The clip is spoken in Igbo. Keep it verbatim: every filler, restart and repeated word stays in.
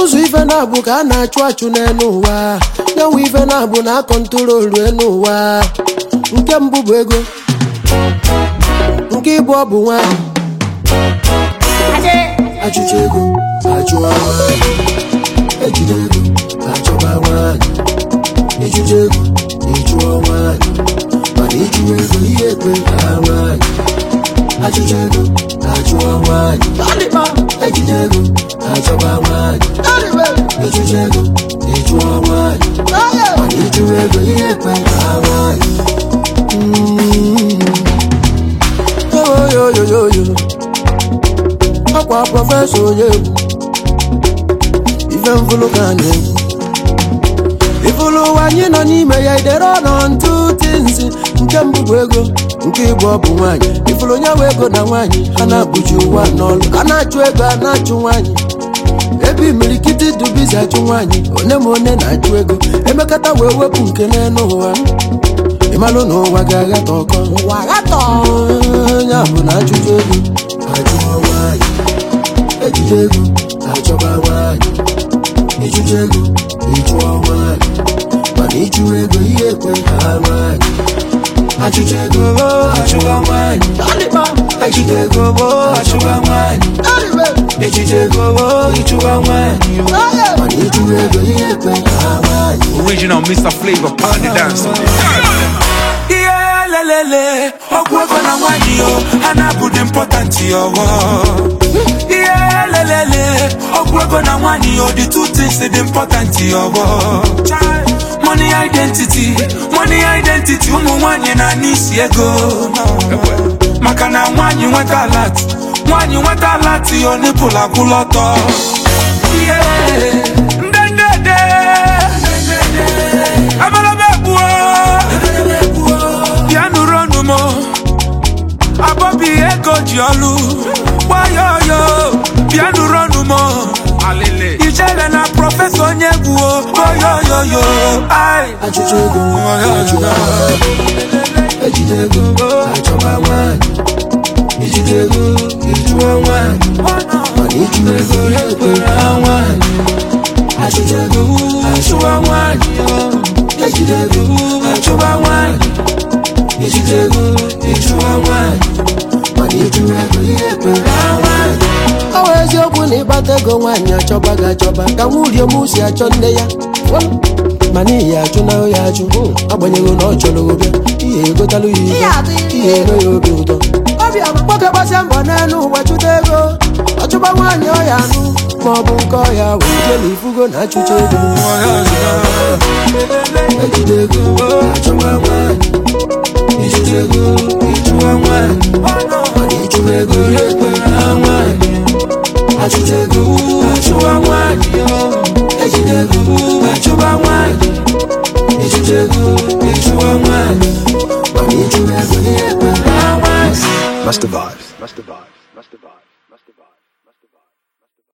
ụzọ ife na-abụ ka a na-achụ achụ n'elu ụwa nyanwụ ife na-abụ na akọntrolu elu ụwa nke mbụ bụ ego nke ịbụ ọ bụ nwanyị achụcha ego achụwa nwanyị ejide ego achọba nwanyị ịchụcha ego ịchụọ nwanyị mana ịchụwa ego ihe ekwe ka nwanyị achụcha ego achụọ nwanyị ejide ego achọba nwanyị ịchụcha ego ịchụọ nwanyị mana ịchụwa ego ihe ekwe ka nwanyị oyoyoyoyo ọkwa prọfesọ onye egwu ife mfụlụ ka anyị egwu ifụlụ ụwa anyị nọ n'ime ya idere ọnọ ntụ tinzi nke mbụ bụ ego nke ịbụ ọ bụ nwaanyị ifụlụ onye nwe ego na nwaanyị a na-abụji ụwa n'ọlụ a na-achụ ego a na-achụ nwaanyị ebe imirikiti dubizi achụ nwaanyị one ma one na-achụ ego emekata wee wepụ nke n'elu ụwa ịmalụ na ụwa ga-aghatọ ọkọ ụwa aghatọ ya bụ na achụcha ego achụọ nwaanyị ejide ego achọba nwaanyị ịchụcha ego ịchụọ nwaanyị mana ịchụwa ego ihe ekwe ka nwaanyị achụcha ego achụwa nwaanyị ejide ego achụwa nwaanyị ejide ego ịchụwa nwaanyị mana ịchụwa ego ihe ekwe ka nwaanyị. Original Mister Flavor party dancer. Lele, okwu ego na nwanyi yo, ana bụ the important yo. Yeah, lele, okwu ego na nwanyi yo, the two things the important yo. Money identity, money identity, umu nwanyi na nisi ego. Maka na nwanyi nweta alert, nwanyi nweta alert yo ni pula kuloto. Yeah, ndendede, abalabebuo. Abobi ego jiolu wayoyo piano ronumo alele ijele na professor nyegu oyoyoyo ai achụcha ego achụwa ejide ego achọba nwanyị ijide ego ịchụọ nwanyị mana ịchụwa ego ya ekwere nwanyị achụcha ego achụwa nwanyị ejide ego achọba nwanyị ijide ego ịchụọ nwanyị mana ịchụwa ego ihe ekwere nwanyị. Ọ bụ eziokwu na ịkpata ego nwanyị achọba ga achọba ka nwurie m si achọ nne ya mana ihe achụ na ya achụ agbanyeghị na ọ chọrọ obịa ihe egotalụ ya ihe ihe eme ya obi ụtọ nwoke gbasịa mbọ n'elu ụwa chụta ego ọchụba nwanyị ọya anụ ma ọ bụ nke ọya wee jelu ifugo na achụcha ego ejide ego achọba nwanyị ijide ego ịchụwa nwanyị mana ịchụwa ego ihe ekwere nwanyị achụcha ego achụwa nwanyị ejide ego achụba nwanyị ijide ego ịchụwa nwanyị mana ịchụwa ego ihe ekwere nwanyị. Master Vibes. Master Vibes.